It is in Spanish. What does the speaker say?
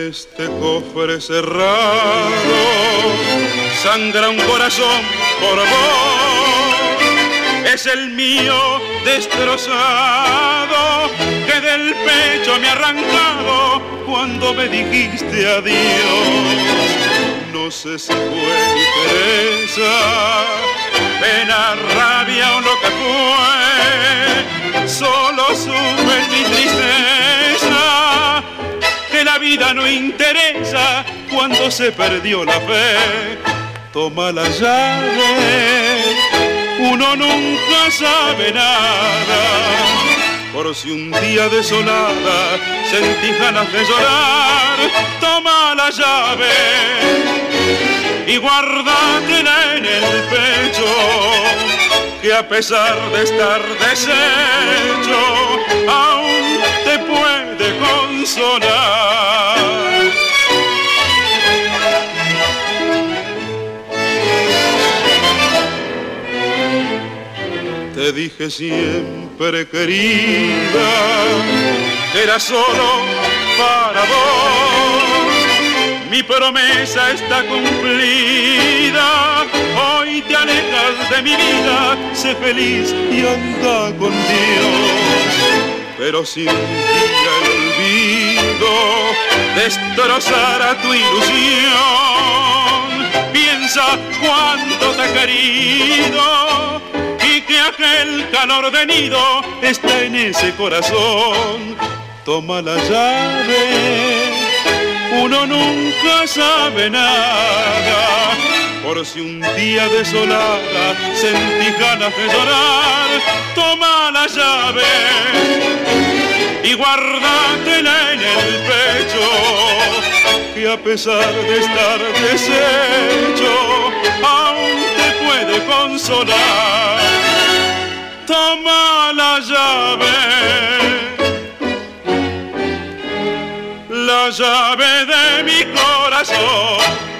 este cofre cerrado sangra un corazón por vos. Es el mío destrozado que del pecho me ha arrancado cuando me dijiste adiós. No sé si fue mi pereza, pena, rabia o lo que fue. Solo supe en mi tristeza que la vida no interesa cuando se perdió la fe. Toma la llave, uno nunca sabe nada. Por si un día desolada sentís ganas de llorar, toma la llave y guárdatela en el pecho, que a pesar de estar deshecho, aún te puede consolar. Te dije siempre, querida, que era solo para vos. Mi promesa está cumplida, hoy te alejas de mi vida, sé feliz y anda con Dios. Pero si un día el olvido destrozara tu ilusión, piensa cuánto te he querido y que aquel calor de nido está en ese corazón. Toma la llave, uno nunca sabe nada. Por si un día desolada sentís ganas de llorar, toma la llave y guárdatela en el pecho, que a pesar de estar deshecho, aún te puede consolar. Toma la llave de mi corazón.